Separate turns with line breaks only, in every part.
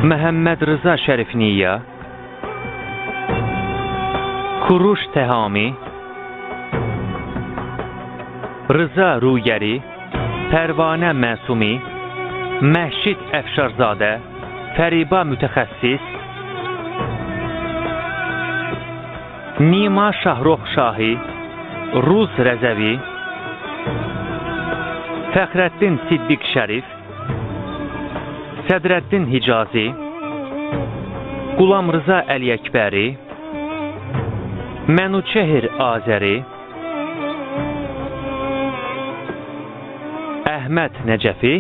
Məhəmməd Rıza Şərifniyya, Kuruş Təhami, Rıza Rugəri, Pərvanə Məsumi, Məhşid Əfşarzadə, Fəriba Mütəxəssis, Nima Şahrox Şahi, Ruz Rəzəvi, Fəxrəddin Siddiq Şərif, Sədrəddin Hicazi, Qulam Rıza Əliyəkbəri, Mənuçehir Azəri, Əhməd Nəcəfi,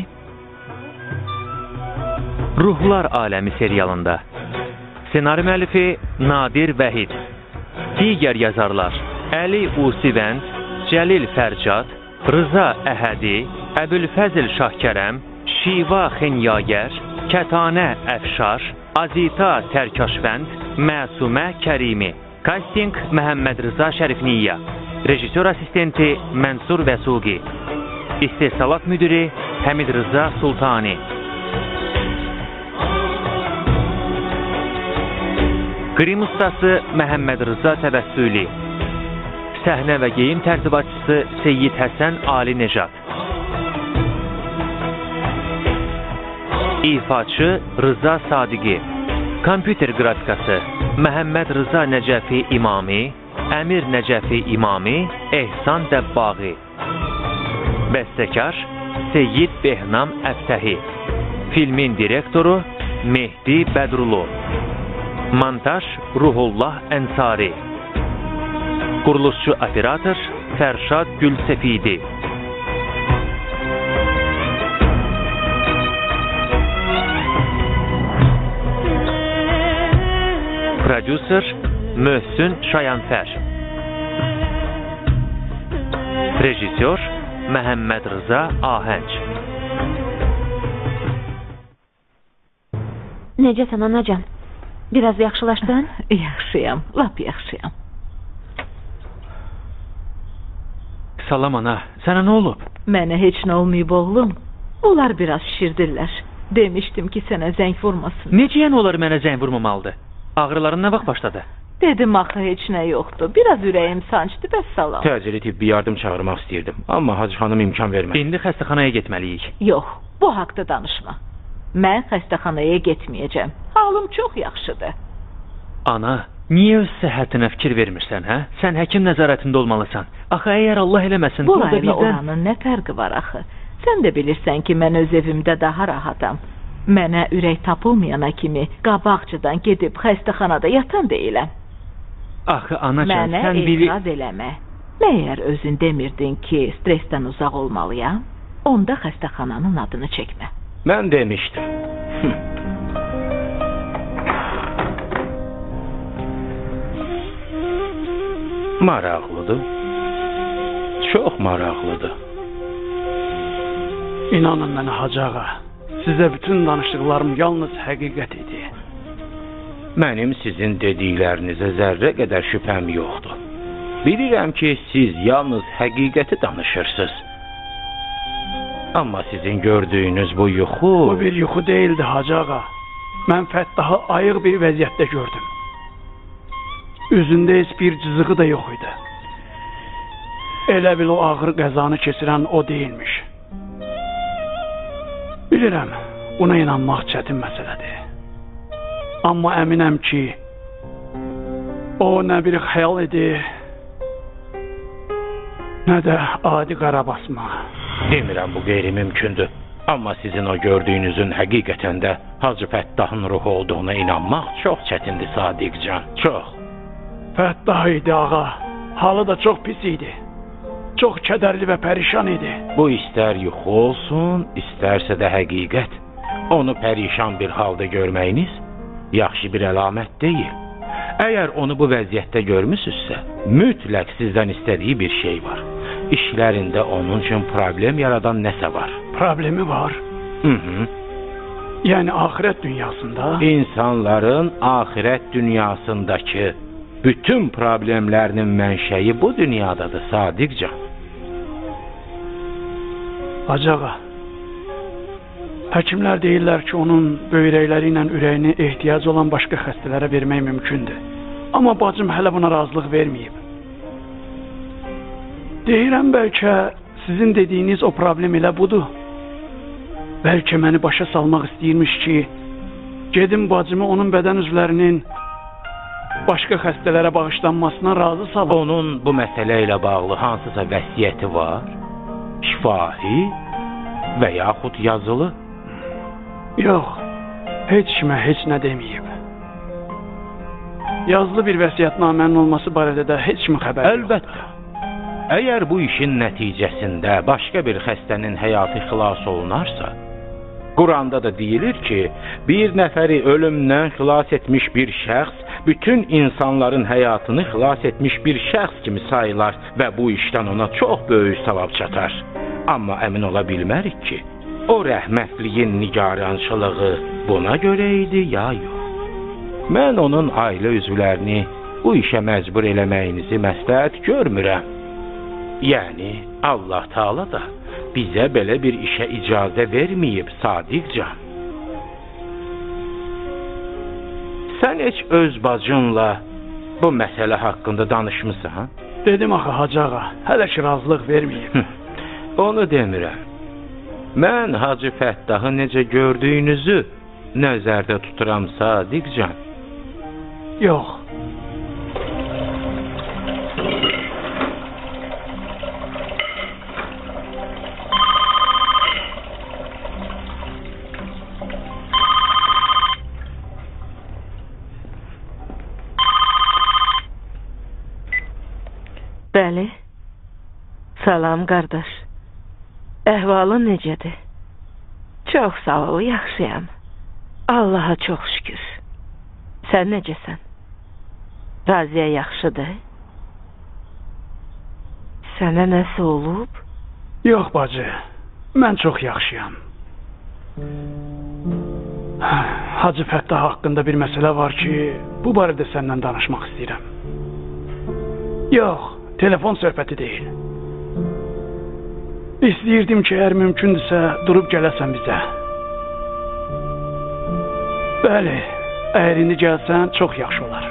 Ruhlar Aləmi serialında. Senari müəllifi Nadir Vəhid. Digər yazarlar Əli Usivənd, Cəlil Fərcad, Rıza Əhədi, Əbülfəzil Şahkərəm, Şiva Xenyagər, Kətanə Əfşar, Azita Tərkaşvənd, Məsumə Kərimi. Casting Məhəmməd Rıza Şərifniyya. Rejissor assistenti Mənsur Vəsuqi. İstehsalat müdiri Həmid Rıza Sultani. Qrim ustası Məhəmməd Rıza Təvəssüli. Səhnə və geyim tərtibatçısı Seyyid Həsən Ali Necat. İfaçı Rıza Sadiqi. Kompüter qrafikası Məhəmməd Rıza Nəcəfi İmami, Əmir Nəcəfi İmami, Ehsan Dəbbağı. Bəstəkar Seyyid Behnam Əftəhi. Filmin direktoru Mehdi Bədrulu. Montaj Ruhullah Ənsari. Quruluşçu operator Fərşad Gülsefidi. Prodüser Möhsün Şayanfər. Rejissor Məhəmməd Rıza Ahənc.
Necəsən anacan? Biraz yaxşılaşdın?
Yaxşıyam, lap yaxşıyam.
Salam ana, sənə nə olub?
Mənə heç nə olmayıb oğlum. Onlar biraz şişirdirlər. Demişdim ki sənə zəng vurmasın.
Necəyən olar mənə zəng vurmamalıdır? Ağrıların nə vaxt başladı?
Dedim axı heç nə yoxdur. Biraz ürəyim sancdı, bəs salam.
Təcili tibbi yardım çağırmaq istəyirdim. Amma Hacı xanım imkan vermədi.
İndi xəstəxanaya getməliyik.
Yox, bu haqda danışma. Mən xəstəxanaya getməyəcəm. Halım çox yaxşıdır.
Ana, niyə öz səhhətinə fikir vermirsən, hə? Sən həkim nəzarətində olmalısan. Axı əgər Allah eləməsin,
burayla oranın nə fərqi var axı? Sən də bilirsən ki, mən öz evimdə daha rahatam. Mənə ürək tapılmayana kimi qabaqcıdan gedib xəstəxanada yatan deyiləm.
Axı anacan,
mənə
sən
etiraz eləmə. Məyər özün demirdin ki, stresdən uzaq olmalıyam? Onda xəstəxananın adını çəkmə.
Mən demişdim. Maraqlıdır. Çox maraqlıdır.
İnanın mənə Hacı ağa, sizə bütün danışdıqlarım yalnız həqiqət idi.
Mənim sizin dediklərinizə zərrə qədər şübhəm yoxdur. Bilirəm ki, siz yalnız həqiqəti danışırsınız. Amma sizin gördüyünüz bu yuxu...
Bu bir yuxu deyildi Hacı ağa. Mən Fəttahı ayıq bir vəziyyətdə gördüm. Üzündə heç bir cızığı da yox idi. Elə bil o ağır qəzanı keçirən o deyilmiş. Bilirəm, buna inanmaq çətin məsələdir. Amma əminəm ki, o nə bir xəyal idi, nə də adi qarabasma.
Demirəm bu qeyri-mümkündür. Amma sizin o gördüyünüzün həqiqətən də Hacı Fəttahın ruhu olduğuna inanmaq çox çətindir Sadiqcan, çox.
Fəttah idi ağa, halı da çox pis idi. Çox kədərli və pərişan idi.
Bu istər yuxu olsun, istərsə də həqiqət. Onu pərişan bir halda görməyiniz yaxşı bir əlamət deyil. Əgər onu bu vəziyyətdə görmüsünüzsə, mütləq sizdən istədiyi bir şey var. İşlərində onun üçün problem yaradan nəsə var.
Problemi var?
Hı-hı.
Yəni axirət dünyasında?
İnsanların axirət dünyasındakı bütün problemlərinin mənşəyi bu dünyadadır Sadiqcan.
Hacı ağa, Həkimlər deyirlər ki, onun böyrəkləri ilə ürəyini ehtiyacı olan başqa xəstələrə vermək mümkündür. Amma bacım hələ buna razılıq verməyib. Deyirəm, bəlkə sizin dediyiniz o problem elə budur. Bəlkə məni başa salmaq istəyirmiş ki, gedim bacımı onun bədən üzvlərinin başqa xəstələrə bağışlanmasına razı salıb.
Onun bu məsələ ilə bağlı hansısa vəsiyyəti var? Şifahi və yaxud yazılı?
Yox, heç kimə heç nə deməyib. Yazılı bir vəsiyyətnamənin olması barədə də heç kimin xəbəri yoxdur.
Əlbəttə. Əgər bu işin nəticəsində başqa bir xəstənin həyatı xilas olunarsa, Quranda da deyilir ki, bir nəfəri ölümdən xilas etmiş bir şəxs bütün insanların həyatını xilas etmiş bir şəxs kimi sayılar və bu işdən ona çox böyük savab çatar. Amma əmin ola bilmərik ki, o rəhmətliyin nigarançılığı buna görə idi ya yox. Mən onun ailə üzvlərini bu işə məcbur eləməyinizi məsləhət görmürəm. Yəni, Allah Taala da bizə belə bir işə icazə verməyib, Sadiqcan. Sən heç öz bacınla bu məsələ haqqında danışmısan?
Dedim axı Hacı ağa, hələ ki razılıq verməyib.
Onu demirəm. Mən Hacı Fəttahı necə gördüyünüzü nəzərdə tuturam, Sadiqcan.
Yox.
Bəli. Salam qardaş. Əhvalın necədir? Çox sağ ol, yaxşıyam. Allaha çox şükür. Sən necəsən? Raziyə yaxşıdır? Sənə nəsə olub?
Yox bacı, mən çox yaxşıyam. Hacı Fəttah haqqında bir məsələ var ki, bu barədə səndən danışmaq istəyirəm. Yox, telefon söhbəti deyil. İstəyirdim ki, əgər mümkündürsə, durub gələsən bizə. Bəli, əgər indi gəlsən, çox yaxşı olar.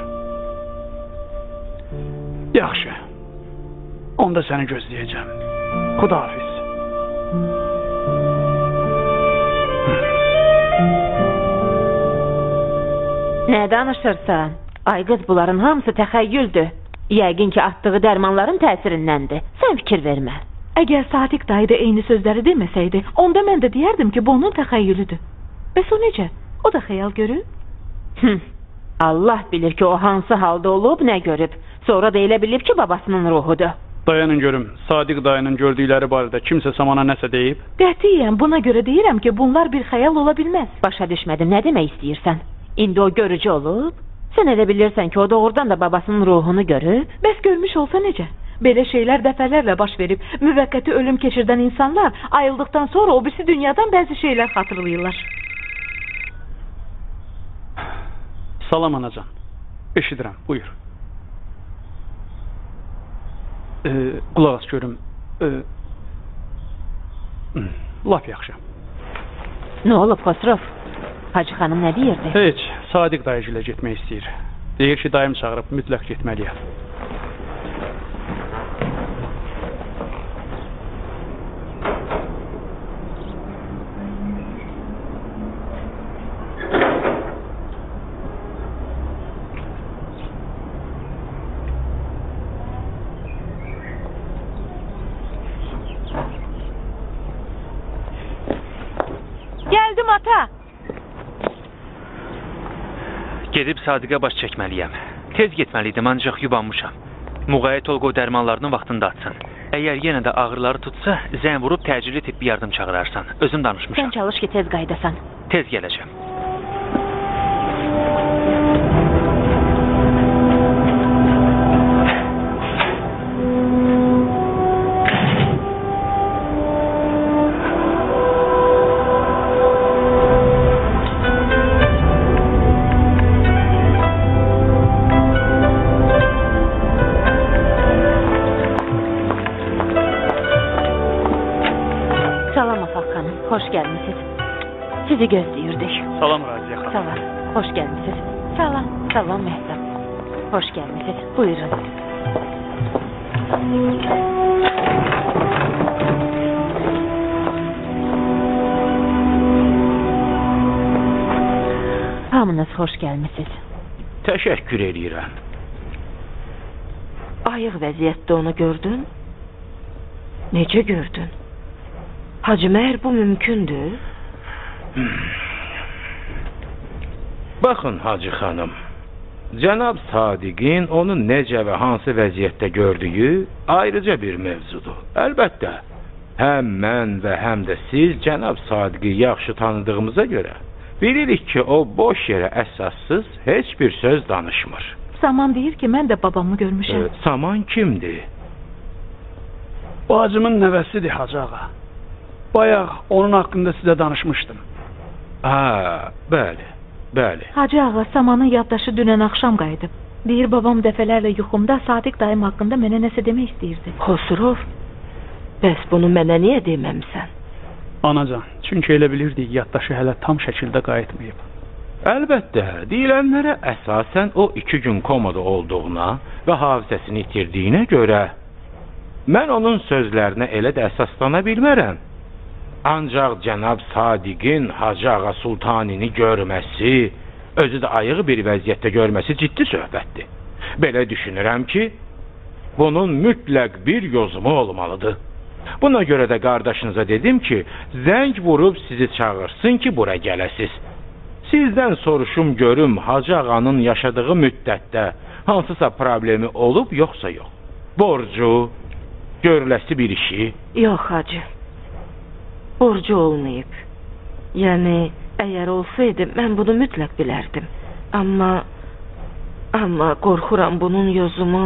Yaxşı. Onda səni gözləyəcəm. Xudahafiz.
Nə danışırsan? Ay qız, bunların hamısı təxəyyüldür. Yəqin ki, atdığı dərmanların təsirindəndir. Sən fikir vermə.
Əgər Sadiq dayı da eyni sözləri deməsəydi, onda mən də deyərdim ki, bu onun təxəyyülüdür. Bəs o necə? O da xəyal görür?
Allah bilir ki, o hansı halda olub, nə görüb. Sonra da elə bilib ki, babasının ruhudur.
Dayanın görüm, Sadiq dayının gördükləri barədə kimsə samana nəsə deyib?
Qətiyyən, buna görə deyirəm ki, bunlar bir xəyal ola bilməz.
Başa düşmədim, nə demək istəyirsən? İndi o görücü olub? Sən elə bilirsən ki, o doğrudan da babasının ruhunu görüb?
Bəs görmüş olsa necə? Belə şeylər dəfələrlə baş verib. Müvəqqəti ölüm keçirdən insanlar ayıldıqdan sonra o birisi dünyadan bəzi şeylər xatırlayırlar.
Salam anacan. Eşidirəm, buyur. Qulaq as görüm. Laf yaxşı.
Nə olub, Xosrov? Hacı xanım nə deyirdi?
Heç, Sadiq dayıcıya getmək istəyir. Deyir ki, dayım çağırıb, mütləq getməliyəm.
Gəldim, ata!
Gedib Sadiqə baş çəkməliyəm. Tez getməliydim, ancaq yubanmışam. Müğayyət ol, qoy dərmanlarını vaxtında atsın. Əgər yenə də ağrıları tutsa, zəng vurub təcili tibbi yardım çağırarsan. Özüm danışmışam.
Sən çalış ki, tez qaydasan.
Tez gələcəm.
Salam Afaq xanım, xoş gəlmisiniz. Sizi gözləyirdik.
Salam Raziyə xanım.
Salam, xoş gəlmisiniz. Salam, salam Məhdəm. Xoş gəlmisiniz. Buyurun. Hamınız xoş gəlmisiniz.
Təşəkkür edirəm.
Ayıq vəziyyətdə onu gördün? Necə gördün? Hacı, məhər bu mümkündür?
Baxın Hacı xanım, Cənab Sadiqin onu necə və hansı vəziyyətdə gördüyü ayrıca bir mövzudur. Əlbəttə, həm mən və həm də siz Cənab Sadiqi yaxşı tanıdığımıza görə bilirik ki, o boş yerə əsassız heç bir söz danışmır.
Saman deyir ki, mən də babamı görmüşəm.
Saman kimdir?
Bacımın nəvəsidir Hacı ağa. Bayaq onun haqqında sizə danışmışdım.
Bəli, bəli.
Hacı ağa, Samanın yaddaşı dünən axşam qayıdıb. Deyir, babam dəfələrlə yuxumda Sadiq dayım haqqında mənə nəsə demək istəyirdi.
Xosrov, bəs bunu mənə niyə deməmsən?
Anacan, çünki elə bilirdik yaddaşı hələ tam şəkildə qayıtmayıb.
Əlbəttə, deyilənlərə əsasən o 2 gün komada olduğuna və hafizəsini itirdiyinə görə mən onun sözlərinə elə də əsaslana bilmərəm. Ancaq Cənab Sadiqin Hacı Ağa Sultanini görməsi, özü də ayıq bir vəziyyətdə görməsi ciddi söhbətdir. Belə düşünürəm ki, bunun mütləq bir yozumu olmalıdır. Buna görə də qardaşınıza dedim ki, zəng vurub sizi çağırsın ki, bura gələsiz. Sizdən soruşum görüm Hacı Ağanın yaşadığı müddətdə hansısa problemi olub, yoxsa yox. Borcu, görüləsi bir işi.
Yox hacı, borcu olmayıb. Yəni, əgər olsaydı, mən bunu mütləq bilərdim. Amma qorxuram bunun yozumu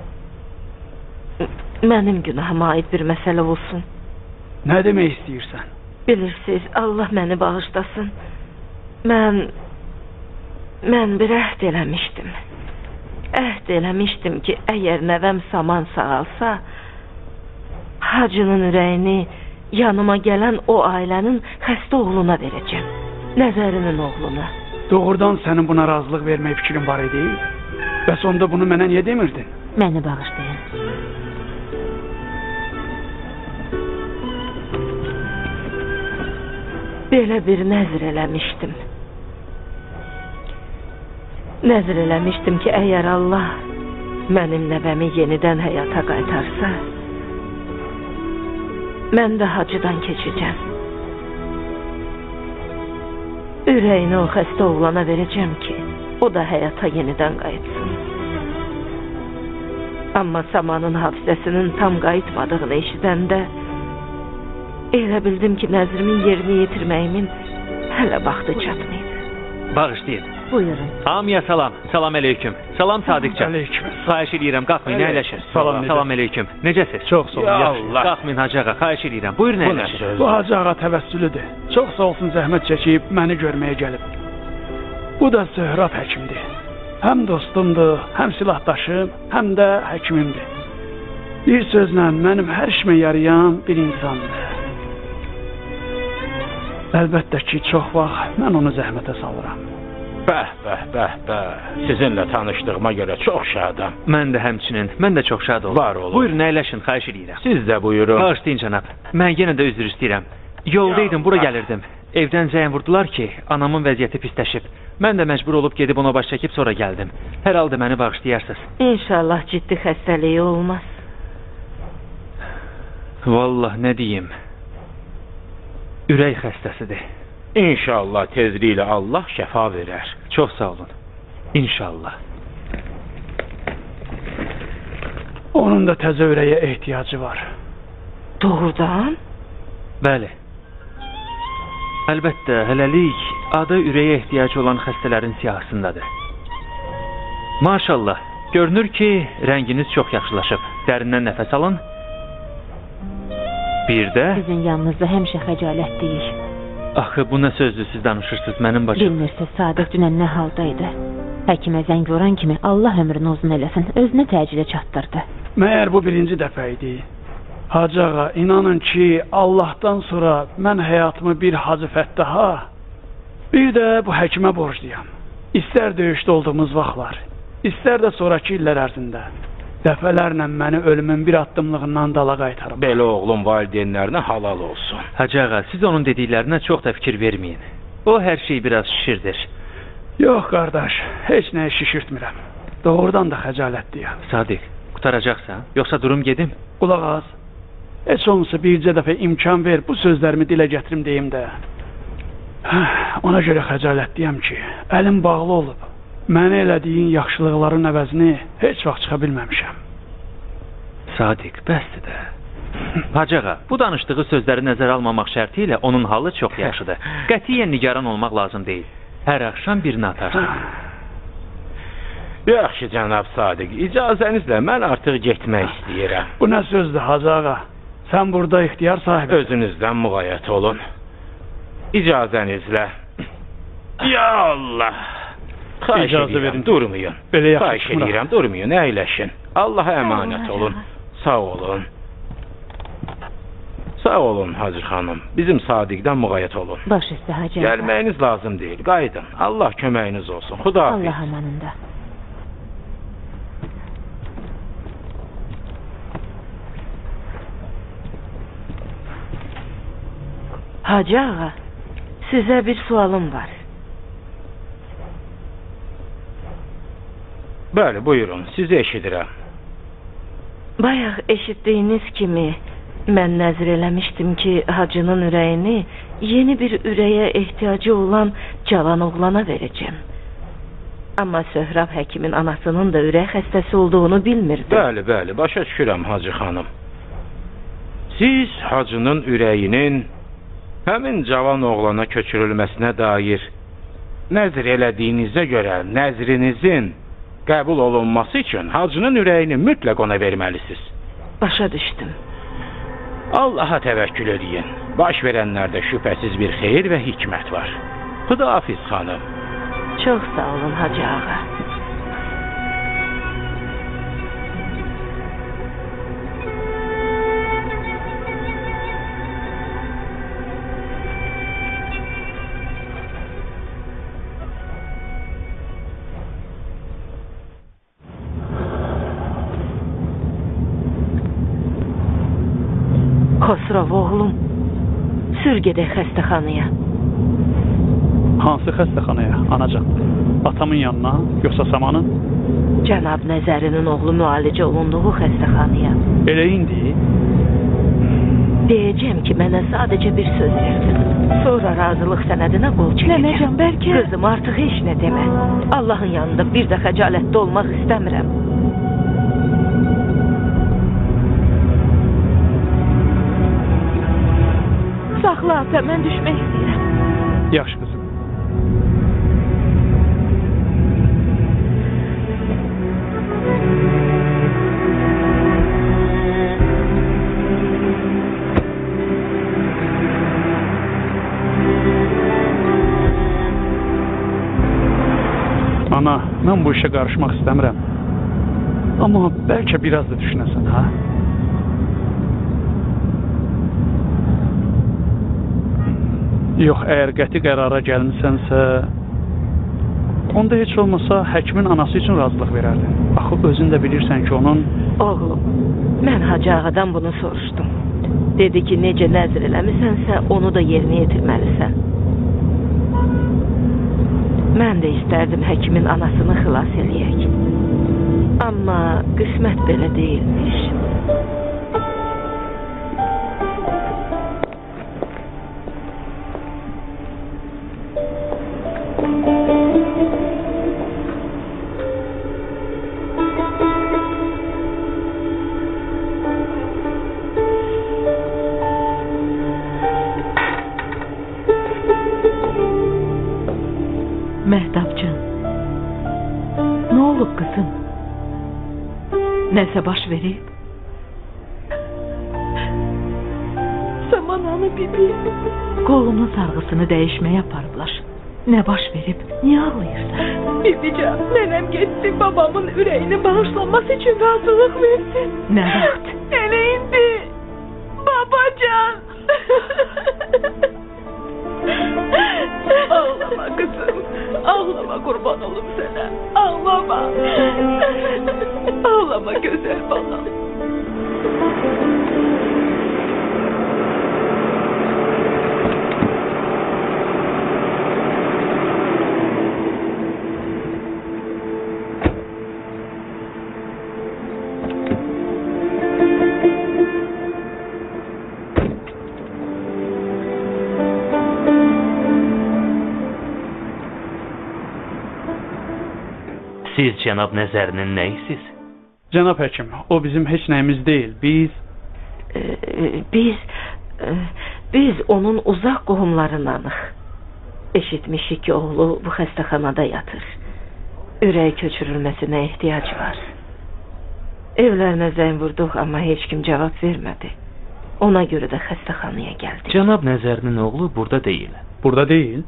mənim günahıma aid bir məsələ olsun.
Nə demək istəyirsən?
Bilirsiniz, Allah məni bağışlasın. Mən bir əhd eləmişdim. Əhd eləmişdim ki, əgər nəvəm Saman sağalsa, Hacının ürəyini yanıma gələn o ailənin xəstə oğluna verəcəm. Nəzərinin oğluna.
Doğrudan sənin buna razılıq vermək fikrin var idi? Bəs onda bunu mənə niyə demirdin?
Məni bağışlayın.
Belə bir nəzr eləmişdim. Nəzr eləmişdim ki, əgər Allah mənim nəvəmi yenidən həyata qaytarsa, mən də hacıdan keçəcəm. Ürəyini o xəstə oğlana verəcəm ki, o da həyata yenidən qayıtsın. Amma Samanın hafizəsinin tam qayıtmadığını eşidəndə elə bildim ki, nəzrimin yerini yetirməyimin hələ vaxtı çatmayıb.
Bağışlayın.
Buyurun.
Hamıya salam. Salam əleyküm. Salam Sadiqcan.
Əleyküm.
Xahiş edirəm, qalxmayın, əyləşin.
Salam
əleyküm. Necəsiz?
Çox sağ olun.
Allah.
Qalxmayın Hacı ağa, xahiş edirəm. Buyurun əyləşin.
Bu Hacı ağa təvəssülüdür. Çox sağ olsun, zəhmət çəkib məni görməyə gəlib. Bu da Zöhrab həkimdir. Həm dostumdur, həm silahdaşım, həm də həkimimdir. Bir sözlə mənim hər işimə yarayan bir insandır. Əlbəttə ki, çox vaxt mən onu zəhmətə salıram.
Bəh. Sizinlə tanışdığıma görə çox şadam.
Mən də həmçinin, mən də çox şad oldum.
Var olun.
Buyurun, əyləşin, xahiş edirəm.
Siz də buyurun.
Bağışlayın cənab. Mən yenə də üzr istəyirəm. Yoldaydım, bura gəlirdim. Evdən zəng vurdular ki, anamın vəziyyəti pisləşib. Mən də məcbur olub gedib ona baş çəkib sonra gəldim. Hər halda məni bağışlayarsınız.
İnşallah ciddi xəstəliyi olmaz.
Vallah, nə deyim? Ürək xəstəsidir.
İnşallah tezliklə Allah şəfa verər.
Çox sağ olun. İnşallah.
Onun da təzə ürəyə ehtiyacı var.
Doğrudan?
Bəli. Əlbəttə, hələlik adı ürəyə ehtiyacı olan xəstələrin siyahısındadır. Maşallah, görünür ki, rənginiz çox yaxşılaşıb. Dərindən nəfəs alın. Bir də...
Sizin yanınızda həmişə xəcalətdəyik.
Axı, bu nə sözdür siz danışırsınız, mənim bacım?
Bilmirsiniz, Sadiq dünən nə haldaydı. Həkimə zəng vuran kimi Allah ömrünü uzun eləsin, özünə təcili çatdırdı.
Məyər bu birinci dəfə idi? Hacı ağa, inanın ki, Allahdan sonra mən həyatımı bir Hacı Fəttaha, Bir də bu həkimə borcluyam. İstər döyüşdə olduğumuz vaxtlar, istər də sonraki illər ərzində dəfələrlə məni ölümün bir addımlığından dala qaytarıb.
Belə oğlum valideynlərinə halal olsun.
Hacı ağa, siz onun dediklərinə çox da fikir verməyin. O hər şey biraz şişirdir.
Yox qardaş, heç nəyi şişirtmirəm. Doğrudan da xəcalətliyəm.
Sadiq, qutaracaqsan, yoxsa durum gedim?
Qulaq az. Heç olmasa bircə dəfə imkan ver, bu sözlərimi dilə gətirim deyim də. Ona görə xəcalətliyəm ki, əlim bağlı olub. Mənə elədiyin yaxşılıqların əvəzini heç vaxt çıxa bilməmişəm.
Sadiq, bəsdir də. Hacı ağa, bu danışdığı sözləri nəzərə almamaq şərti ilə onun halı çox yaxşıdır. Qətiyyən nigaran olmaq lazım deyil. Hər axşam birini atar.
Yaxşı cənab Sadiq, icazənizlə mən artıq getmək istəyirəm.
Bu nə sözdür Hacı ağa? Sən burada ixtiyar sahibi.
Özünüzdən müğayət olun. İcazənizlə. Ya Allah! Xahiş
İcazə
edirəm,
verin.
durmayın.
Belə yaxşı
Xahiş
çıxmıram.
edirəm, durmayın, əyləşin. Allaha əmanət olun. Sağ olun. Sağ olun Hacı xanım. Bizim Sadiqdən müğayət olun.
Baş üstə Hacı ağa.
Gəlməyiniz lazım deyil. Qayıdın. Allah köməyiniz olsun. Xudahafiz.
Allah amanında.
Hacı ağa, sizə bir sualım var.
Bəli, buyurun. Sizi eşidirəm.
Bayaq eşitdiyiniz kimi mən nəzr eləmişdim ki, hacının ürəyini yeni bir ürəyə ehtiyacı olan cavan oğlana verəcəm. Amma Söhrab həkimin anasının da ürək xəstəsi olduğunu bilmirdi.
Bəli, bəli, başa düşürəm Hacı xanım. Siz hacının ürəyinin həmin cavan oğlana köçürülməsinə dair nəzr elədiyinizə görə nəzrinizin qəbul olunması üçün hacının ürəyini mütləq ona verməlisiniz.
Başa düşdüm.
Allaha təvəkkül edin. Baş verənlərdə şübhəsiz bir xeyir və hikmət var. Xudahafiz xanım.
Çox sağ olun Hacı ağa. Xosrov oğlum, sür gedək xəstəxanaya.
Hansı xəstəxanaya, anacan? Atamın yanına, yoxsa Samanın?
Cənab Nəzərinin oğlu müalicə olunduğu xəstəxanaya.
Elə indi?
Deyəcəm ki, mənə sadəcə bir söz verdin. Sonra razılıq sənədinə qol çəkəcəm.
Nənəcan, bəlkə...
Qızım, artıq heç nə demə. Allahın yanında bir də xəcalətdə olmaq istəmirəm.
Saxla ata, mən düşmək istəyirəm.
Yaxşı qızım. Ana, mən bu işə qarışmaq istəmirəm. Amma bəlkə biraz da düşünəsən, ha? Yox, əgər qəti qərara gəlmisənsə, onda heç olmasa həkimin anası üçün razılıq verərdin. Axı özün də bilirsən ki, onun...
Oğlum, mən Hacı ağadan bunu soruşdum. Dedi ki, necə nəzr eləmisənsə, onu da yerinə yetirməlisən. Mən də istərdim həkimin anasını xilas eləyək. Amma qismət belə deyilmiş.
Məhdabcan, nə olub qızım? Nəsə baş verib?
Samananı bibi.
Qolunun sarğısını dəyişməyə aparıblar. Nə baş verib? Niyə ağlayırsan?
Bibican, nənəm getdi babamın ürəyini bağışlanması üçün razılıq verdi.
Nə vaxt?
Elə indi. Babacan. Ağlama
olum sənə. Ağlama. Ağlama gözəl balam.
Siz cənab nəzərinin nəyisiz?
Cənab həkim, o bizim heç nəyimiz deyil.
Biz onun uzaq qohumlarındanıq. Eşitmişik ki, oğlu bu xəstəxanada yatır. Ürək köçürülməsinə ehtiyac var. Evlərinə zəng vurduq, amma heç kim cavab vermədi. Ona görə də xəstəxanaya gəldik.
Cənab nəzərinin oğlu burada deyil.
Burada deyil?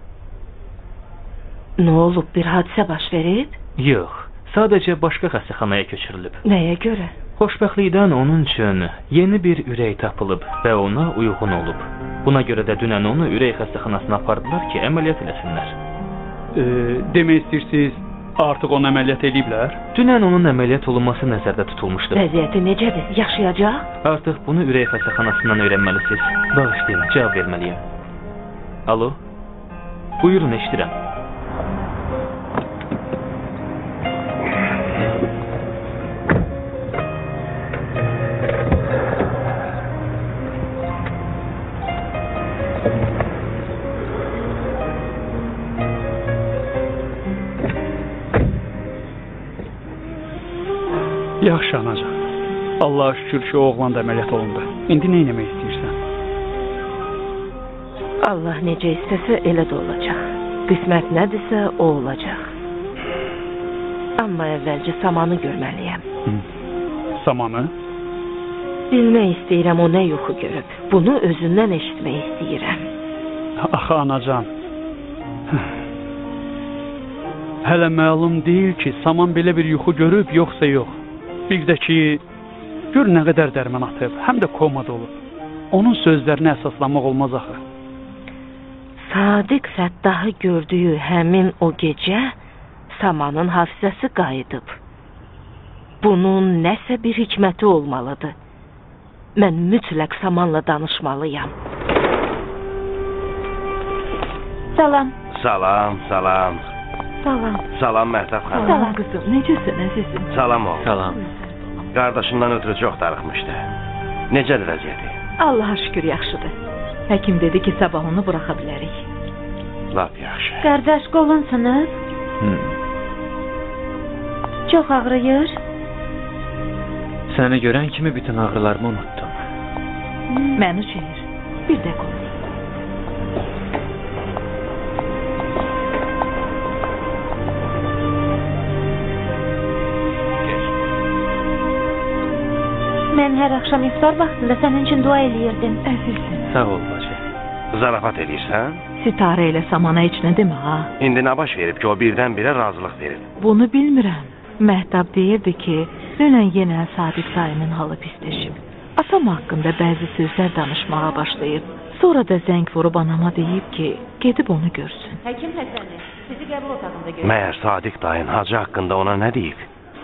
Nə olub, bir hadisə baş verib?
Yox, sadəcə başqa xəstəxanaya köçürülüb.
Nəyə görə?
Xoşbəxtlikdən onun üçün yeni bir ürək tapılıb və ona uyğun olub. Buna görə də dünən onu ürək xəstəxanasına apardılar ki, əməliyyat eləsinlər.
Demək istəyirsiniz, artıq onu əməliyyat eləyiblər?
Dünən onun əməliyyat olunması nəzərdə tutulmuşdu.
Vəziyyəti necədir? Yaşayacaq?
Artıq bunu ürək xəstəxanasından öyrənməlisiniz. Bağışlayın, cavab verməliyəm. Alo? Buyurun, eşidirəm.
Yaxşı anacan. Allah'a şükür ki, o oğlan da əməliyyat olundu. İndi nə etmək istəyirsən?
Allah necə istəsə elə də olacaq. Qismət nədirsə o olacaq. Amma əvvəlcə Samanı görməliyəm.
Samanı?
Bilmək istəyirəm o nə yuxu görüb. Bunu özündən eşitmək istəyirəm.
Axı anacan. Hələ məlum deyil ki, Saman belə bir yuxu görüb, yoxsa yox. Bir də ki, gör nə qədər dərman atıb, həm də komada olub. Onun sözlərinə əsaslanmaq olmaz axı.
Sadiq Fəttahı gördüyü həmin o gecə Samanın hafizəsi qayıdıb. Bunun nəsə bir hikməti olmalıdır. Mən mütləq Samanla danışmalıyam.
Salam.
Salam, salam.
Salam.
Salam Məhtəb xanım.
Salam qızım, necəsən əzizim?
Salam oğlum.
Salam.
Qardaşından ötürü çox darıxmışdı. Necədir vəziyyəti?
Allaha şükür yaxşıdır. Həkim dedi ki, sabah onu buraxa bilərik.
Lap yaxşı.
Qardaş qolun sınıb? Çox ağrıyır?
Səni görən kimi bütün ağrılarımı unutdum.
Məni çevir. Bir də qol.
Mən hər axşam iftar vaxtında sənin üçün dua eləyirdim.
Əzizim.
Sağ ol bacı.
Zarafat eləyirsən?
Sitarə ilə Samana heç nə demə ha.
İndi nə baş verib ki, o birdən-birə razılıq verib?
Bunu bilmirəm. Məhtab deyirdi ki, dünən yenə Sadiq dayının halı pisləşib. Atam haqqında bəzi sözlər danışmağa başlayıb. Sonra da zəng vurub anama deyib ki, gedib onu görsün.
Həkim Həsəni, sizi qəbul otağında görürəm.
Məyər Sadiq dayın hacı haqqında ona nə deyib?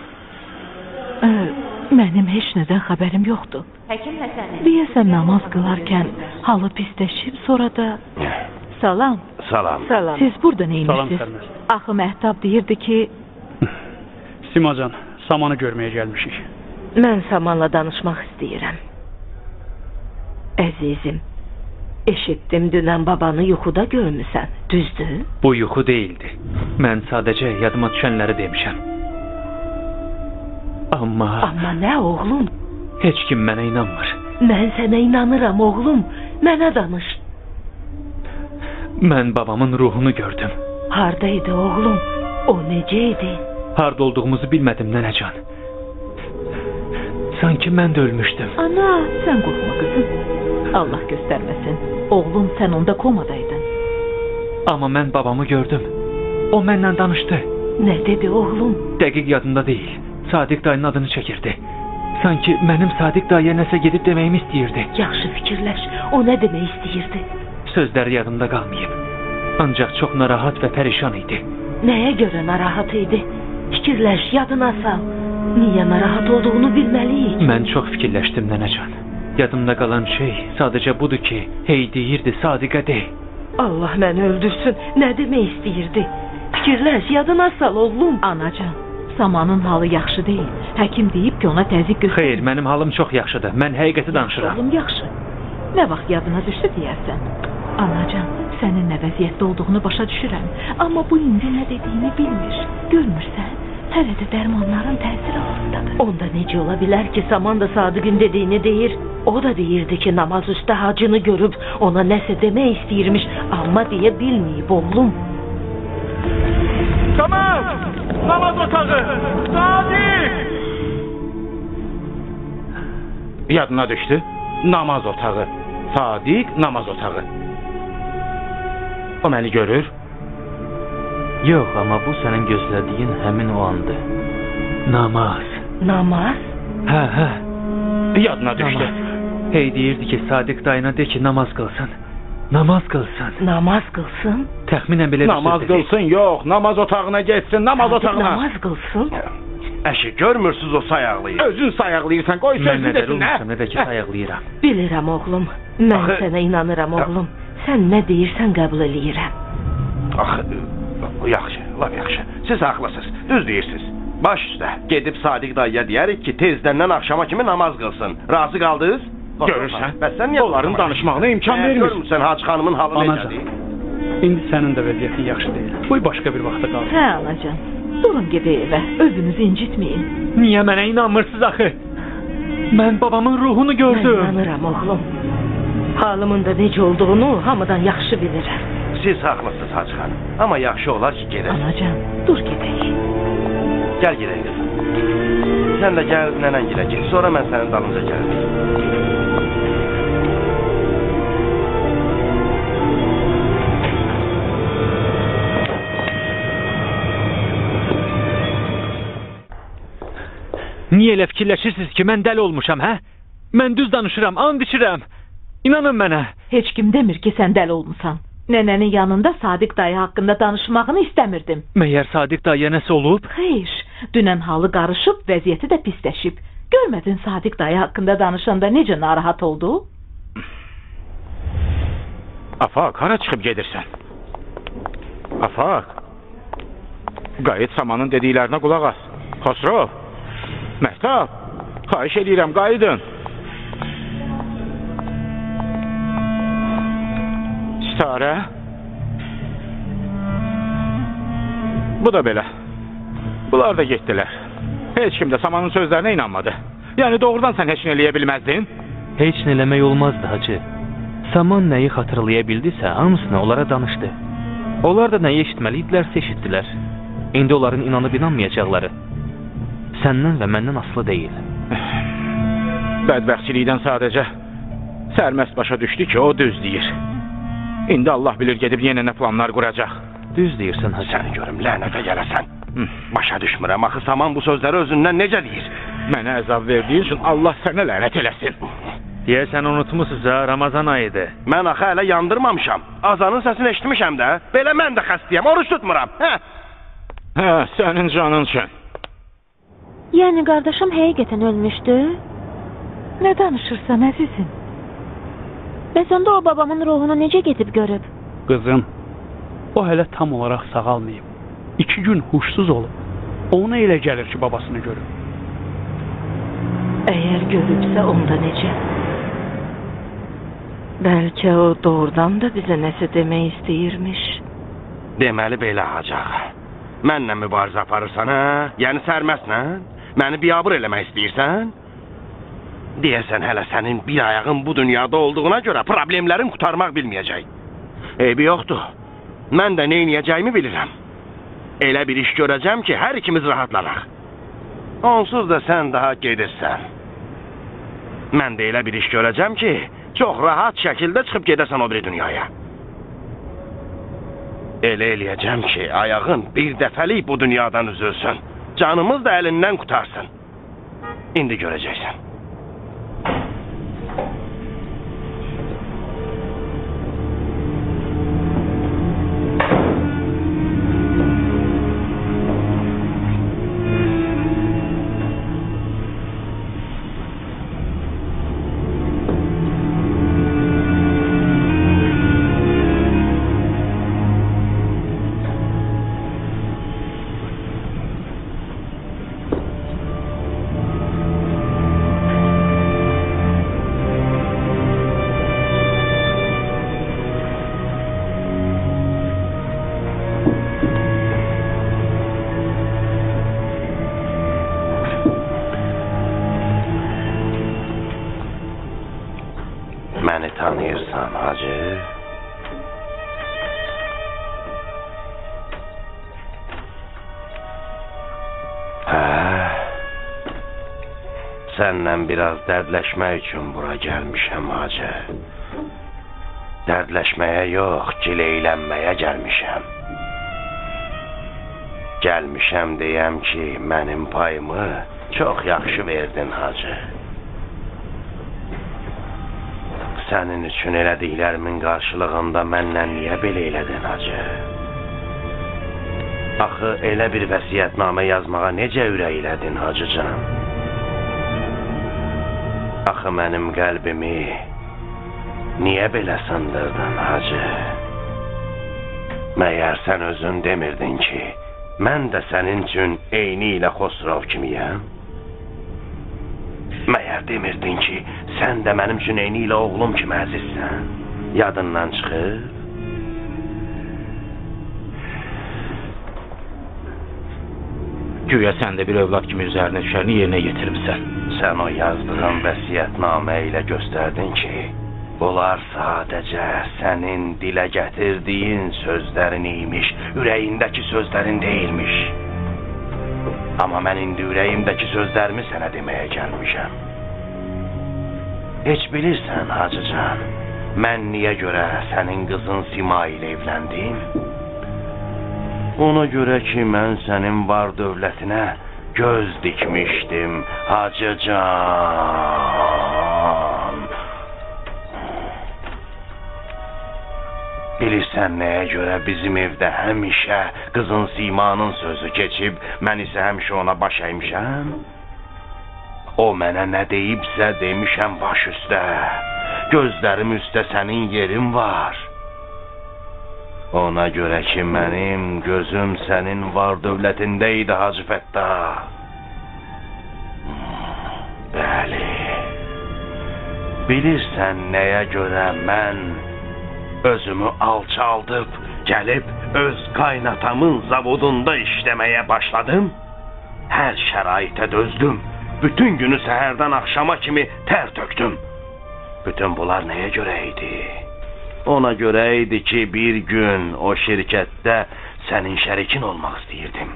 Mənim heç nədən xəbərim yoxdur.
Həkim Həsəni.
Deyəsən namaz qılarkən halı pisləşib, sonra da... Salam.
Salam.
Salam.
Siz burada
Salam
neymişsiniz?
Sərməz.
Axı Məhtab deyirdi ki...
Simacan, Samanı görməyə gəlmişik.
Mən Samanla danışmaq istəyirəm. Əzizim, eşitdim dünən babanı yuxuda görmüsən, düzdür?
Bu yuxu deyildi. Mən sadəcə yadıma düşənləri demişəm. Amma
nə oğlum?
heç kim mənə inanmır.
Mən sənə inanıram oğlum, mənə danış.
Mən babamın ruhunu gördüm.
Hardaydı oğlum? O necə idi?
Harda olduğumuzu bilmədim nənəcan. Sanki mən də ölmüşdüm.
Ana, sən qorxma qızım. Allah göstərməsin. Oğlum, sən onda komadaydın.
Amma mən babamı gördüm. O mənlə danışdı.
Nə dedi oğlum?
Dəqiq yadımda deyil. Sadiq dayının adını çəkirdi. Sanki mənim Sadiq dayıya nəsə gedib deməyimi istəyirdi.
Yaxşı fikirləş, o nə demək istəyirdi?
Sözləri yadımda qalmayıb. Ancaq çox narahat və pərişan idi.
Nəyə görə narahat idi? Fikirləş, yadına sal. Niyə narahat olduğunu bilməliyik.
Mən çox fikirləşdim nənəcan. Yadımda qalan şey sadəcə budur ki, hey deyirdi, Sadiqə de.
Allah məni öldürsün. Nə demək istəyirdi? Fikirləş, yadına sal oğlum.
Anacan, Samanın halı yaxşı deyil. Həkim deyib ki, ona təzyiq göstərir.
Xeyr, mənim halım çox yaxşıdır. Mən həqiqəti danışıram.
Oğlum yaxşı. Nə vaxt yadına düşdü deyərsən. Anacan, sənin nə vəziyyətdə olduğunu başa düşürəm. Amma bu indi nə dediyini bilmir. Görmürsən, hələ də dərmanların təsiri altındadır.
Onda necə ola bilər ki, Saman da Sadiqin dediyini deyir. O da deyirdi ki, namaz üstə hacını görüb ona nəsə demək istəyirmiş, amma deyə bilməyib oğlum.
Saman! Namaz otağı! Sadiq!
Yadına düşdü? Namaz otağı. Sadiq namaz otağı. O məni görür.
Yox, amma bu sənin gözlədiyin həmin o andır. Namaz.
Namaz?
Hə.
Yadına düşdü.
Namaz. Hey deyirdi ki, Sadiq dayına de ki, namaz qılsın. Namaz qılsın.
Namaz qılsın?
Təxminən belə bir
Namaz
söz dedi.
qılsın, yox. Namaz otağına getsin, namaz otağına.
Namaz qılsın?
Əşi, görmürsünüz o sayaqlayır.
Özün sayaqlayırsan, qoy
Mən
sözünü
nə
desin,
olmuşam, nə də ki, sayaqlayıram.
Bilirəm oğlum. Mən
Axı-
sənə inanıram oğlum. Sən nə deyirsən qəbul eləyirəm.
Axı, yaxşı, laf yaxşı. Siz haqlısınız, düz deyirsiniz. Baş üstə, gedib Sadiq dayıya deyərik ki, tezdəndən axşama kimi namaz qılsın. Razı qaldınız?
Görürsən?
Bəs sən niyə
onların danışmağına imkan vermir.
Görmürsən Hacı xanımın halı
Anacan,
necədir?
indi sənin də vəziyyətin yaxşı deyil. Qoy başqa bir vaxta qalsın.
Hə, anacan. Durun gedək evə. Özünüzü incitməyin.
Niyə mənə inanmırsınız axı? Mən babamın ruhunu
Mən
gördüm.
inanıram oğlum. Halımın da necə olduğunu hamıdan yaxşı bilirəm.
Siz haqlısınız Hacı xanım. Amma yaxşı olar ki, gedək.
Anacan, dur gedək.
Gəl gedək qızım. Sən də gəl nənən gilə get. Sonra mən sənin dalınca gəlirim.
Niyə elə fikirləşirsiniz ki, mən dəli olmuşam, hə? Mən düz danışıram, and içirəm. İnanın mənə.
Heç kim demir ki, sən dəli olmusan. Nənənin yanında Sadiq dayı haqqında danışmağını istəmirdim.
Məyər Sadiq dayıya nəsə olub?
Xeyr, dünən halı qarışıb, vəziyyəti də pisləşib. Görmədin Sadiq dayı haqqında danışanda necə narahat oldu?
Afaq, hara çıxıb gedirsən? Afaq. Qayıt Samanın dediklərinə qulaq as. Xosrov. Məhtab. Xahiş edirəm, qayıdın. Sitarə. Bu da belə. Bunlar da getdilər. Heç kim də Samanın sözlərinə inanmadı. Yəni doğrudan sən heç nə eləyə bilməzdin?
Heç nə eləmək olmazdı, hacı. Saman nəyi xatırlaya bildisə, hamısını onlara danışdı. Onlar da nəyi eşitməliydilər, eşitdilər. İndi onların inanıb inanmayacaqları səndən və məndən asılı deyil.
Bədbəxtçilikdən sadəcə sərməst başa düşdü ki, o düz deyir. İndi Allah bilir gedib yenə nə planlar quracaq.
Düz deyirsən, hacı.
Səni görüm, lənətə gələsən. Başa düşmürəm, axı Saman bu sözləri özündən necə deyir?
Mənə əzab verdiyin üçün Allah sənə lənət eləsin.
Deyəsən unutmusunuz ha, Ramazan ayıdır.
Mən axı hələ yandırmamışam. Azanın səsini eşitmişəm də. Belə mən də xəstəyəm, oruç tutmuram.
Hə, sənin canın üçün.
Yəni qardaşım həqiqətən ölmüşdü?
Nə danışırsan əzizim?
Bəs onda o babamın ruhunu necə gedib görüb?
Qızım, o hələ tam olaraq sağalmayıb. 2 gün huşsuz olub. Ona elə gəlir ki, babasını görüb.
Əgər görübsə, onda necə? Bəlkə o doğrudan da bizə nəsə demək istəyirmiş.
Deməli belə hacaq. Mənlə mübarizə aparırsan, hə? Yəni sərməstlə? Məni biabır eləmək istəyirsən? Deyəsən hələ sənin bir ayağın bu dünyada olduğuna görə problemlərin qurtarmaq bilməyəcək. Eybi yoxdur. Mən də nə edəcəyimi bilirəm. Elə bir iş görəcəm ki, hər ikimiz rahatlanaq. Onsuz da sən daha gedirsən. Mən də elə bir iş görəcəm ki, çox rahat şəkildə çıxıb gedəsən o biri dünyaya. Elə eləyəcəm ki, ayağın bir dəfəlik bu dünyadan üzülsün. Canımız da əlindən qutarsın. İndi görəcəksən. Səndən biraz dərdləşmək üçün bura gəlmişəm hacı. Dərdləşməyə yox, gileylənməyə gəlmişəm. Gəlmişəm deyəm ki, mənim payımı çox yaxşı verdin hacı. Sənin üçün elədiklərimin qarşılığında məndən niyə belə elədin hacı? Axı elə bir vəsiyyətnamə yazmağa necə ürək elədin hacıcan? Axı mənim qəlbimi niyə belə sındırdın hacı? Məyər sən özün demirdin ki, mən də sənin üçün eyni ilə Xosrov kimiyəm? Məyər demirdin ki, sən də mənim üçün eyni ilə oğlum kimi əzizsən? Yadından çıxır?
Güya sən də bir övlad kimi üzərinə düşəni yerinə yetirmisən.
Sən o yazdığın vəsiyyətnamə ilə göstərdin ki, bunlar sadəcə sənin dilə gətirdiyin sözlərin imiş, ürəyindəki sözlərin deyilmiş. Amma mən indi ürəyimdəki sözlərimi sənə deməyə gəlmişəm. Heç bilirsən hacıcan, mən niyə görə sənin qızın Sima ilə evləndim? Ona görə ki, mən sənin var dövlətinə göz dikmişdim hacıcan. Bilirsən nəyə görə bizim evdə həmişə qızın Simanın sözü keçib, mən isə həmişə ona baş əymişəm? O mənə nə deyibsə demişəm baş üstə, gözlərim üstə sənin yerin var. Ona görə ki, mənim gözüm sənin var dövlətində idi Hacı Fəttah. Bəli. Bilirsən nəyə görə mən özümü alçaldıb, gəlib öz qaynatamın zavodunda işləməyə başladım? Hər şəraitə dözdüm. Bütün günü səhərdən axşama kimi tər tökdüm. Bütün bunlar nəyə görə idi? Ona görə idi ki, bir gün o şirkətdə sənin şərikin olmaq istəyirdim.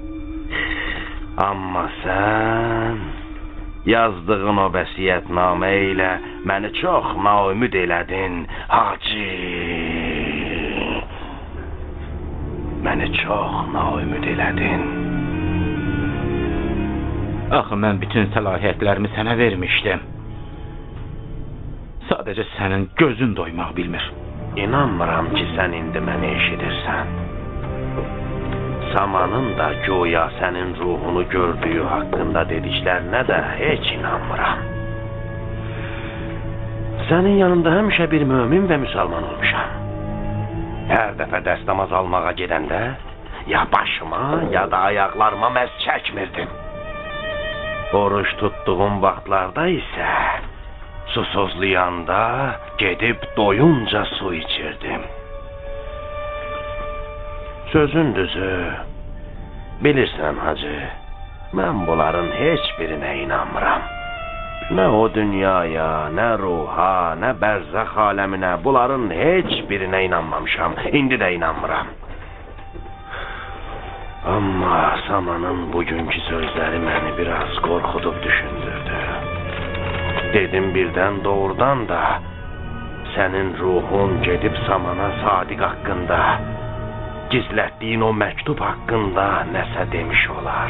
Amma sən yazdığın o vəsiyyətnamə ilə məni çox naümid elədin, hacı. Məni çox naümid elədin.
Axı mən bütün səlahiyyətlərimi sənə vermişdim. Sadəcə sənin gözün doymaq bilmir.
İnanmıram ki, sən indi məni eşidirsən. Samanın da güya sənin ruhunu gördüyü haqqında dediklərinə də heç inanmıram. Sənin yanında həmişə bir mömin və müsəlman olmuşam. Hər dəfə dəstəmaz almağa gedəndə ya başıma, ya da ayaqlarıma məz çəkmirdim. Oruç tutduğum vaxtlarda isə susuzlayanda gedib doyunca su içirdim. Sözün düzü, bilirsən hacı, mən bunların heç birinə inanmıram. Nə o dünyaya, nə ruha, nə bərzəx aləminə, bunların heç birinə inanmamışam, indi də inanmıram. Amma Samanın bugünkü sözləri məni biraz qorxudub düşündürdü. Dedim birdən doğrudan da sənin ruhun gedib Samana Sadiq haqqında, gizlətdiyin o məktub haqqında nəsə demiş olar.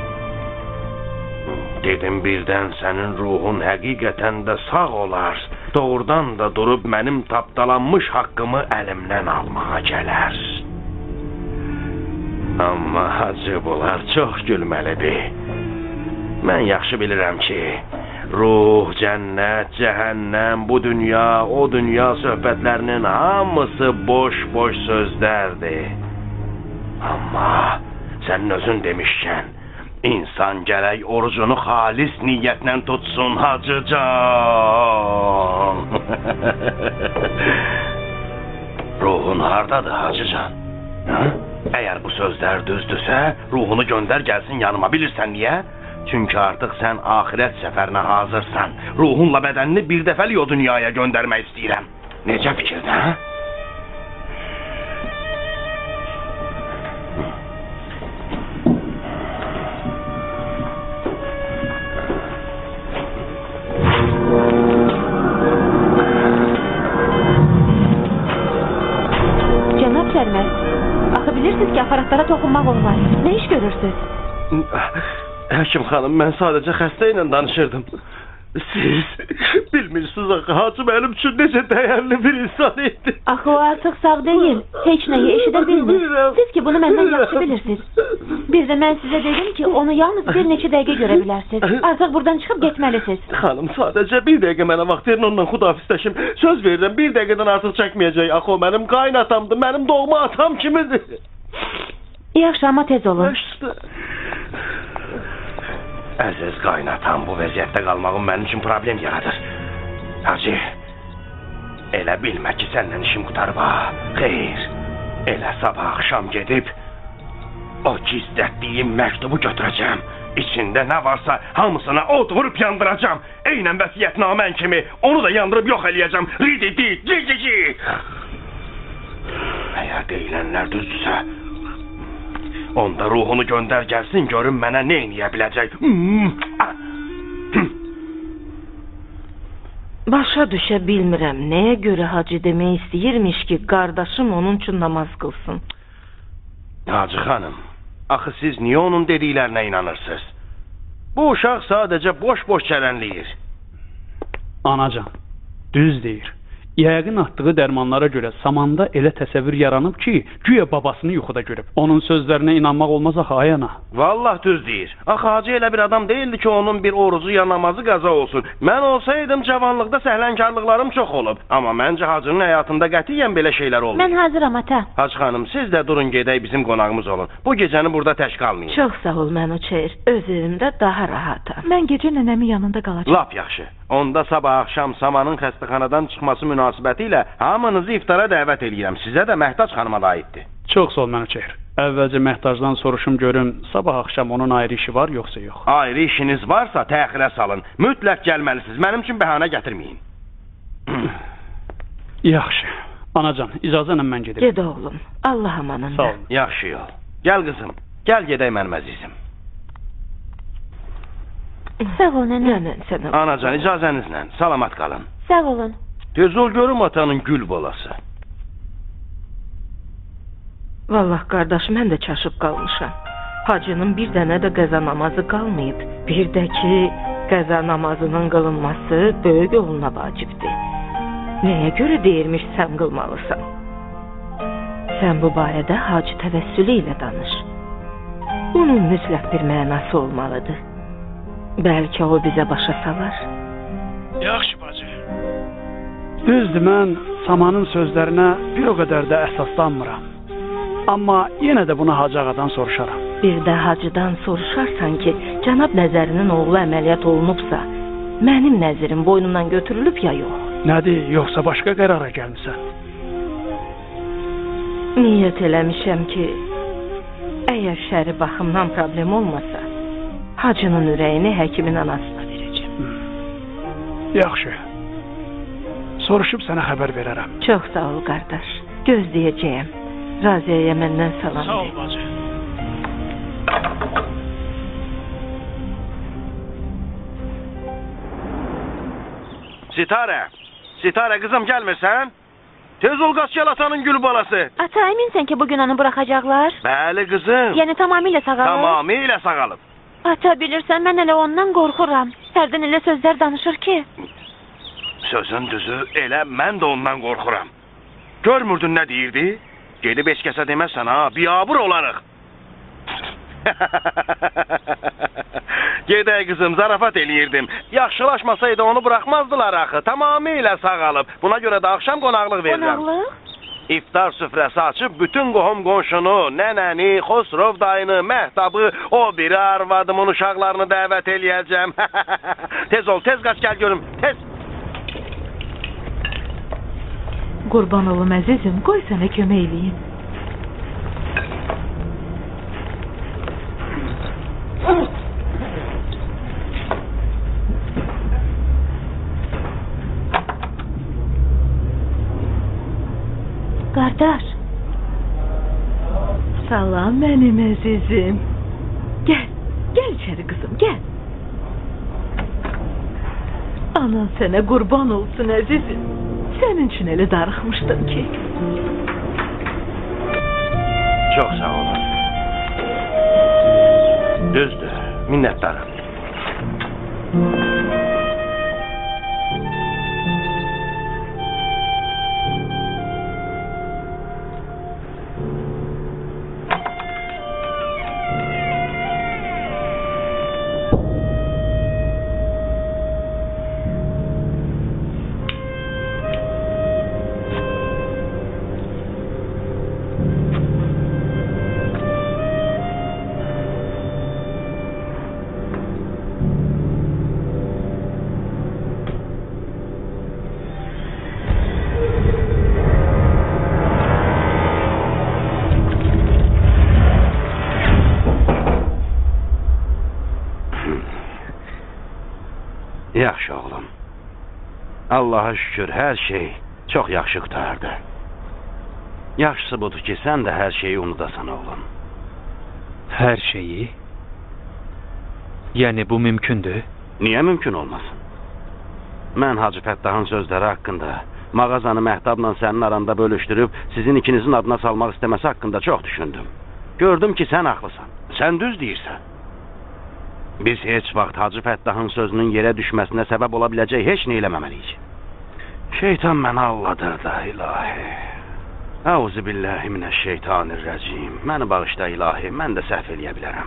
Dedim birdən sənin ruhun həqiqətən də sağ olar, doğrudan da durub mənim tapdalanmış haqqımı əlimdən almağa gələr. Amma hacı, bunlar çox gülməlidir. Mən yaxşı bilirəm ki, ruh, cənnət, cəhənnəm, bu dünya, o dünya söhbətlərinin hamısı boş-boş sözlərdir. Amma sənin özün demişkən, insan gərək orucunu xalis niyyətlə tutsun hacıcan. Ruhun hardadır hacıcan? Əgər bu sözlər düzdürsə, ruhunu göndər gəlsin yanıma, bilirsən niyə? Çünki artıq sən axirət səfərinə hazırsan. Ruhunla bədənini bir dəfəlik o dünyaya göndərmək istəyirəm. Necə fikirdə, hə?
xəstələrə toxunmaq olmaz. Nə iş görürsüz?
Həkim xanım, mən sadəcə xəstə ilə danışırdım. Siz bilmirsiniz axı, hacı mənim üçün necə dəyərli bir insan idi.
Axı o artıq sağ deyil, heç nəyi eşidə bilmir. Siz ki, bunu məndən yaxşı bilirsiniz. Bir də mən sizə dedim ki, onu yalnız bir neçə dəqiqə görə bilərsiniz. Artıq buradan çıxıb getməlisiniz.
Xanım, sadəcə bir dəqiqə mənə vaxt verin, onunla xudafisləşim. Söz verirəm, bir dəqiqədən artıq çəkməyəcək. Axı o mənim qaynatamdır, mənim doğma atam kimidir.
Yaxşı, amma tez olun.
Əziz qaynatam, bu vəziyyətdə qalmağım mənim üçün problem yaradır. Hacı, elə bilmə ki, səndən işim qutarıb ha. Xeyr, elə sabah axşam gedib o gizlətdiyim məktubu götürəcəm. İçində nə varsa hamısına od vurub yandıracam. Eynən vəsiyyətnamən kimi onu da yandırıb yox eləyəcəm. Rididi. Əgər deyilənlər düzdürsə, onda ruhunu göndər gəlsin, görün mənə nə eləyə biləcək.
Başa düşə bilmirəm, nəyə görə hacı demək istəyirmiş ki, qardaşım onun üçün namaz qılsın.
Hacı xanım, axı siz niyə onun dediklərinə inanırsınız? Bu uşaq sadəcə boş-boş çərənləyir.
Anacan, düz deyir. Yəqin atdığı dərmanlara görə samanda elə təsəvvür yaranıb ki, güya babasını yuxuda görüb. Onun sözlərinə inanmaq olmaz axı, ay ana.
Vallah düz deyir. Axı hacı elə bir adam değildi ki, onun bir orucu ya namazı qaza olsun. Mən olsaydım cavanlıqda səhlənkarlıqlarım çox olub. Amma məncə hacının həyatında qətiyyən belə şeylər olmur.
Mən hazıram, ata.
Hacı xanım, siz də durun gedək bizim qonağımız olun. Bu gecəni burada tək qalmayın.
Çox sağ ol Mənuçer, öz evimdə daha rahatam.
Mən gecə nənəmin yanında qalacağam.
Lap yaxşı. Onda sabah axşam Samanın xəstəxanadan çıxması münasibəti ilə hamınızı iftara dəvət eləyirəm. Sizə də Məhtac xanıma da aiddir.
Çox sağ ol Mənuçer. Əvvəlcə Məhtacdan soruşum görüm, sabah axşam onun ayrı işi var yoxsa yox?
Ayrı işiniz varsa təxirə salın. Mütləq gəlməlisiniz. Mənim üçün bəhanə gətirməyin.
Yaxşı. Anacan, icazə ilə mən gedim.
Ged oğlum, Allah amanında.
Sağ olun.
Yaxşı yol. Gəl qızım. Gəl gedək mənim əzizim.
Sağ ol, nənə.
Sənə.
Anacan, icazənizlə. Salamat qalın.
Sağ olun.
Tez ol görüm atanın gül balası.
Vallah qardaş, mən də çaşıb qalmışam. Hacının bir dənə də qəza namazı qalmayıb. Bir də ki, qəza namazının qılınması böyük oğluna vacibdir. Nəyə görə deyirmiş sən qılmalısan? Sən bu barədə hacı təvəssülü ilə danış. Bunun mütləq bir mənası olmalıdır. Bəlkə o bizə başa salar.
Yaxşı bacı. Düzdür, mən Samanın sözlərinə bir o qədər də əsaslanmıram. Amma yenə də bunu hacı ağadan soruşaram.
Bir də hacıdan soruşarsan ki, cənab nəzərinin oğlu əməliyyat olunubsa, mənim nəzirim boynundan götürülüb ya yox?
Nədir, yoxsa başqa qərara gəlmisən?
Niyyət eləmişəm ki, əgər şəri baxımdan problem olmasa, hacının ürəyini həkimin anasına verəcəm.
Yaxşı. Soruşub sənə xəbər verərəm.
Çox sağ ol, qardaş. Gözləyəcəyəm. Raziyəyə məndən salam
Sağ ol,
ver.
bacı.
Sitarə qızım gəlmirsən? Tez ol qaç gəl atanın gül balası.
Ata, əminsən ki, bugün onu buraxacaqlar?
Bəli qızım.
Yəni tamamilə sağalır?
Tamamilə sağalıb.
Ata, bilirsən, mən elə ondan qorxuram. Hərdən elə sözlər danışır ki.
Sözün düzü, elə mən də ondan qorxuram. Görmürdün nə deyirdi? Gedib heç kəsə deməsən ha, biabır olarıq. Gedək qızım, zarafat eləyirdim. Yaxşılaşmasaydı onu buraxmazdılar axı. Tamamilə sağalıb. Buna görə də axşam qonaqlıq verirəm.
Qonaqlıq?
İftar süfrəsi açıb bütün qohum qonşunu, nənəni, Xosrov dayını, Məhtabı, o biri arvadımın uşaqlarını dəvət eləyəcəm. Tez ol, tez qaç gəl görüm, tez.
Qurban olum əzizim, qoy sənə kömək eləyim.
Qardaş.
Salam mənim əzizim. Gəl, gəl içəri qızım, gəl. Anan sənə qurban olsun əzizim. Sənin üçün elə darıxmışdım ki.
Çox sağ olun. Düzdür, minnətdarım. Yaxşı oğlum. Allaha şükür hər şey çox yaxşı qutardı. Yaxşısı budur ki, sən də hər şeyi unudasan oğlum.
Hər şeyi? Yəni bu mümkündür?
Niyə mümkün olmasın? Mən Hacı Fəttahın sözləri haqqında, mağazanı Məhdabla sənin aranda bölüşdürüb sizin ikinizin adına salmaq istəməsi haqqında çox düşündüm. Gördüm ki, sən haqlısan. Sən düz deyirsən. Biz heç vaxt Hacı Fəttahın sözünün yerə düşməsinə səbəb ola biləcək heç nə eləməməliyik. Şeytan məni alladır da ilahi. Əuzubillahimineşşeytanirracim. Məni bağışla ilahi, mən də səhv eləyə bilərəm.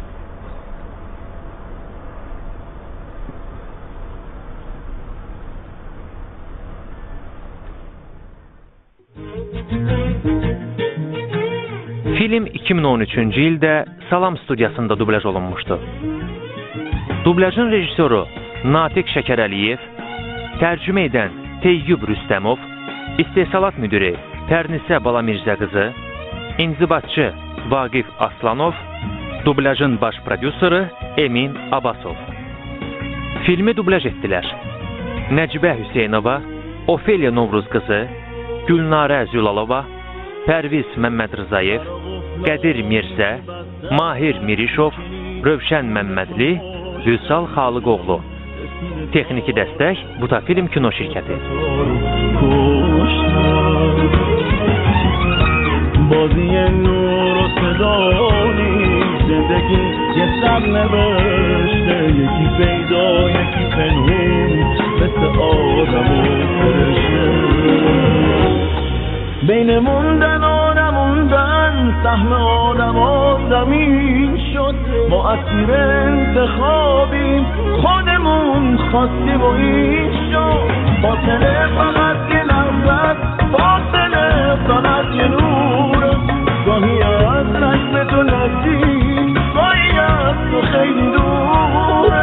Film 2013-cü ildə Salam studiyasında dublaj olunmuşdu. Dublajın rejissoru Natiq Şəkərəliyev, tərcümə edən Teyyub Rüstəmov, istehsalat müdiri Pərnisə Balamirzə qızı, inzibatçı Vaqif Aslanov, dublajın baş prodüseri Emin Abbasov. Filmi dublaj etdilər. Nəcibə Hüseynova, Ofeliya Novruz qızı, Gülnarə Zülalova, Pərviz Məmməd Rızayev, Qədir Mirzə, Mahir Mirişov, Rövşən Məmmədli, Vüsal Xalıqoğlu. Texniki dəstək Butafilm Kino şirkəti.
بازی نور و صدایی زندگی یه سر نوشته یکی پیدا یکی پنهون مثل آدم و فرشته بین موندن آدموندن سهم آدمین شد ما اسیر انتخابیم خودمون خواستیم و این شد فاصله فقط یه لحظت فاصله فقط یه نور گاهی از رسم تو نزدیک گاهی از تو خیلی دوره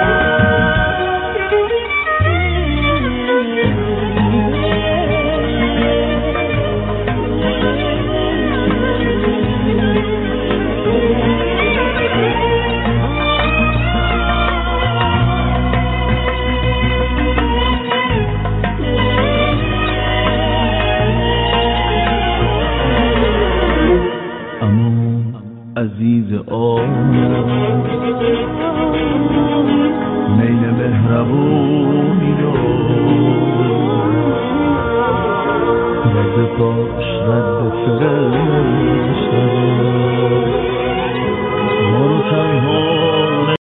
عزیز آمد میل مهربونی دار رد پاش رد فرشت